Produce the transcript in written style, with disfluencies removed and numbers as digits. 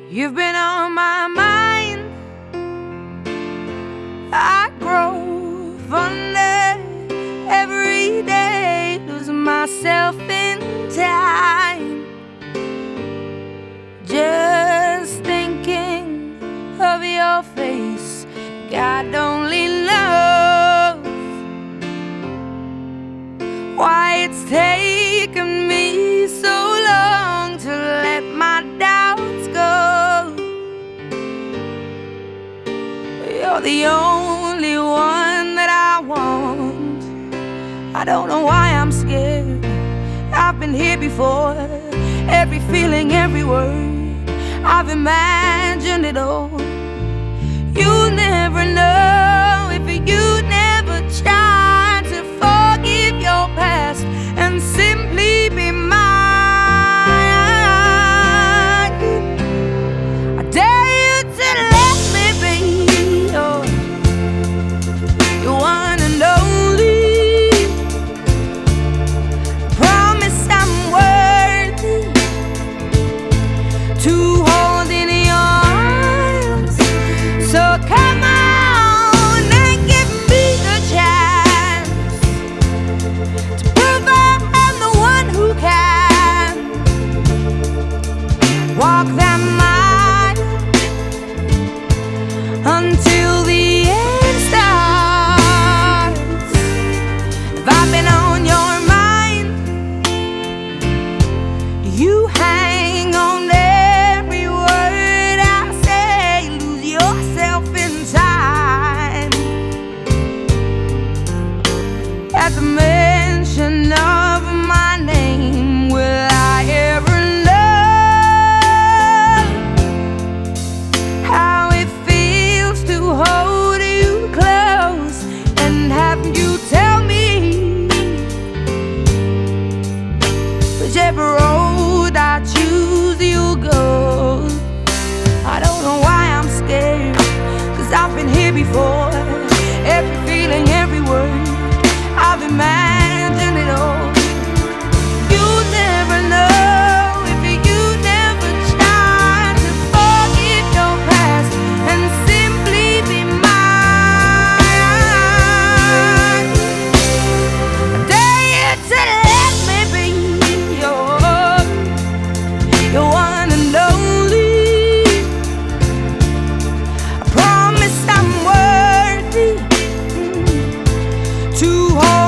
You've been on my mind. I grow fonder every day, losing myself in time. Just thinking of your face, God only knows why it's taken me so long to let my doubts go. You're the only one that I want. I don't know why I'm scared. I've been here before. Every feeling, every word, I've imagined it all. You'll never know if you never try to forgive your past and simply be mine. I dare you to let me be your one and only. I promise I'm worthy to hold in your arms. So come on and give me the chance to prove I'm the one who can walk that mile until the end starts. If I've been on your mind, you hang on every word I say, lose yourself in time. At the mention of my name, will I ever know how it feels to hold you close and have you tell me whichever road I choose you'll go. I don't know why I'm scared, 'cause I've been here before. Every feeling, every word, I've imagined it all. You'll never know if you never try to forgive your past and simply be mine. I dare you to let me be your one and only. I promise I'm worthy to hold